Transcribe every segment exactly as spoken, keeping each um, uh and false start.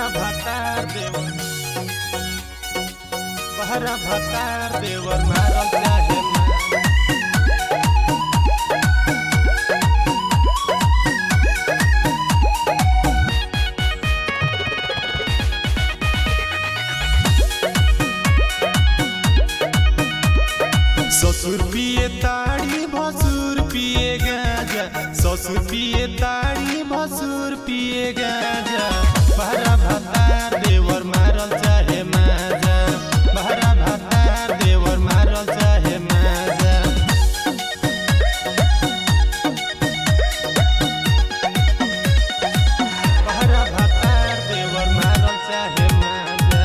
बहरा भातार देवर बहरा भातार देवर मारल चाहे ससुर पिए ताड़ी भसुर पिए गाजा ससुर पिए ताड़ी भसुर पिए गाजा बहरा भातार देवर मारल चाहे माजा बहरा भातार देवर मारल चाहे माजा बहरा भातार देवर मारल चाहे माजा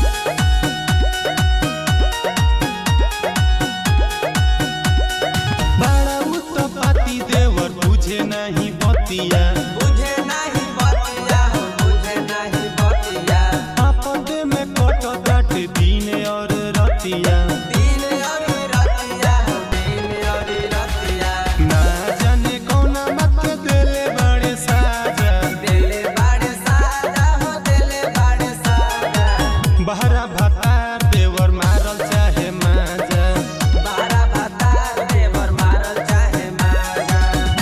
बड़ा उत्तपाती देवर बुझे नहीं बतिया बुझे नहीं बतिया हो बुझे नहीं बतिया आपदे में कटो काट दिन और रतिया दिन और रतिया हो दिन और रतिया ना जाने कौना मत देले बड़े साजा दिले बाड़े साजा हो दिले बाड़े साजा बहरा भातार देवर मारल चाहे माजा बारा भातार देवर मारल चाहे माजा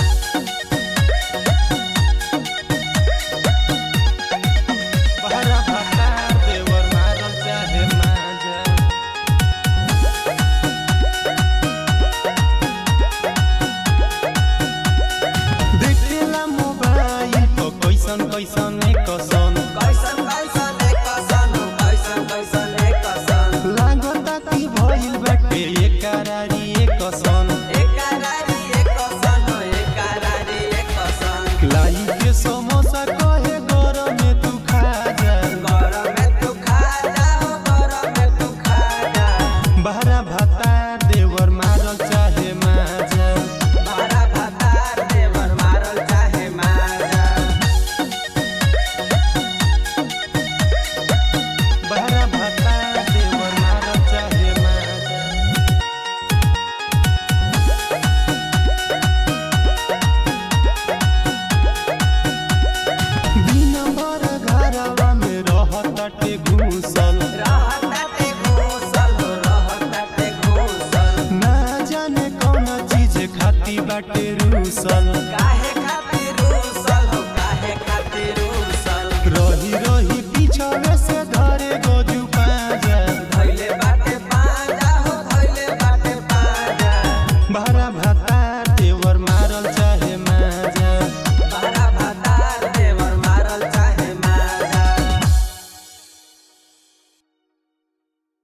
बहरा भातार देवर मारल चाहे माजा देखेला मोबाइल तो कैसन कैसन कसन कैसन कैसन एक कसन हो कैसन कैसन एक कसन लागता कि भइल बाटे एक करारी एक कसन एक करारी एक कसन हो एक करारी एक कसन लाई के सम